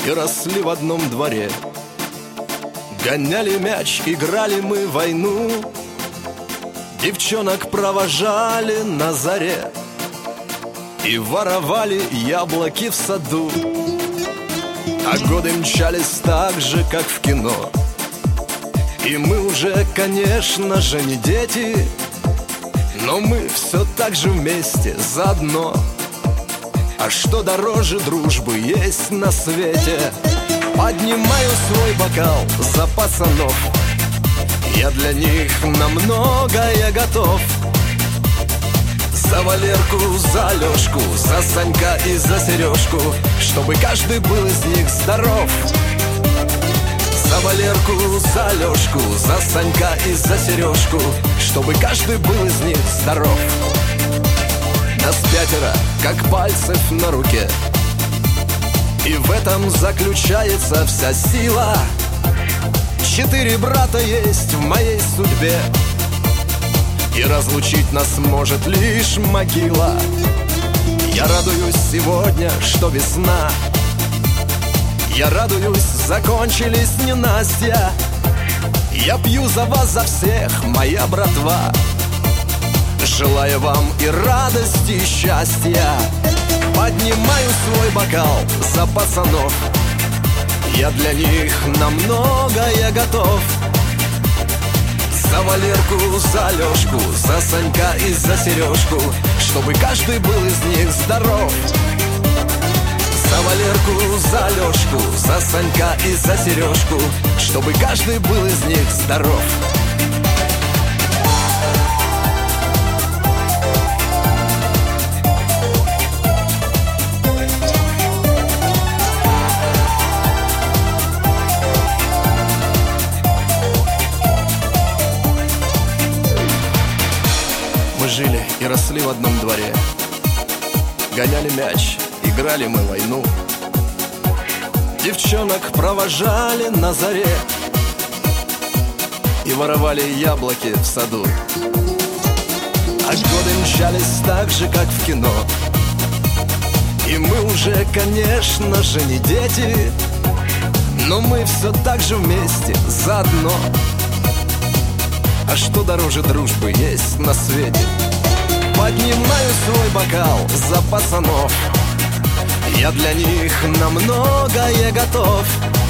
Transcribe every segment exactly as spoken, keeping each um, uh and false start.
и росли в одном дворе. Гоняли мяч, играли мы в войну, девчонок провожали на заре и воровали яблоки в саду. А годы мчались так же, как в кино, и мы уже, конечно же, не дети, но мы все так же вместе заодно. А что дороже дружбы есть на свете? Поднимаю свой бокал за пацанов, я для них на многое готов. За Валерку, за Лёшку, за Санька и за Сережку, чтобы каждый был из них здоров. За Валерку, за Лёшку, за Санька и за Сережку, чтобы каждый был из них здоров. Нас пятеро, как пальцев на руке, и в этом заключается вся сила. Четыре брата есть в моей судьбе, и разлучить нас может лишь могила. Я радуюсь сегодня, что весна, я радуюсь, закончились ненастья. Я пью за вас, за всех, моя братва, желаю вам и радости, и счастья. Поднимаю свой бокал за пацанов, я для них на многое готов. За Валерку, за Лёшку, за Санька и за Сережку, чтобы каждый был из них здоров. За Валерку, за Лёшку, за Санька и за Сережку, чтобы каждый был из них здоров. Мы жили и росли в одном дворе, гоняли мяч, играли мы в войну, девчонок провожали на заре и воровали яблоки в саду. А годы мчались так же, как в кино, и мы уже, конечно же, не дети, но мы все так же вместе заодно. А что дороже дружбы есть на свете? Поднимаю свой бокал за пацанов, я для них на многое готов.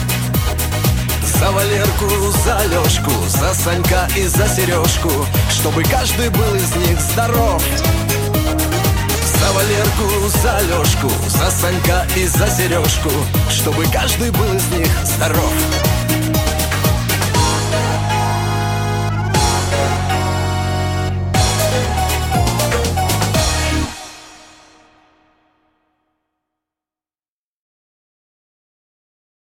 За Валерку, за Лёшку, за Санька и за Сережку, чтобы каждый был из них здоров. За Валерку, за Лёшку, за Санька и за Сережку, чтобы каждый был из них здоров.